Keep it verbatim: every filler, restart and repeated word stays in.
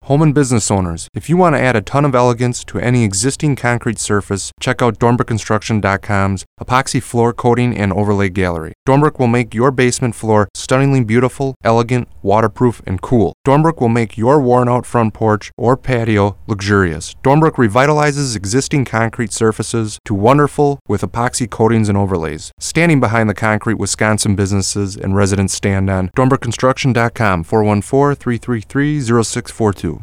Home and business owners, if you want to add a ton of elegance to any existing concrete surface, check out Dornbrook Construction dot com's epoxy floor coating and overlay gallery. Dornbrook will make your basement floor stunningly beautiful, elegant, waterproof, and cool. Dornbrook will make your worn-out front porch or patio luxurious. Dornbrook revitalizes existing concrete surfaces to wonderful with epoxy coatings and overlays. Standing behind the concrete Wisconsin businesses and residents stand on Dornbrook Construction dot com, four one four, three three three, zero six four two.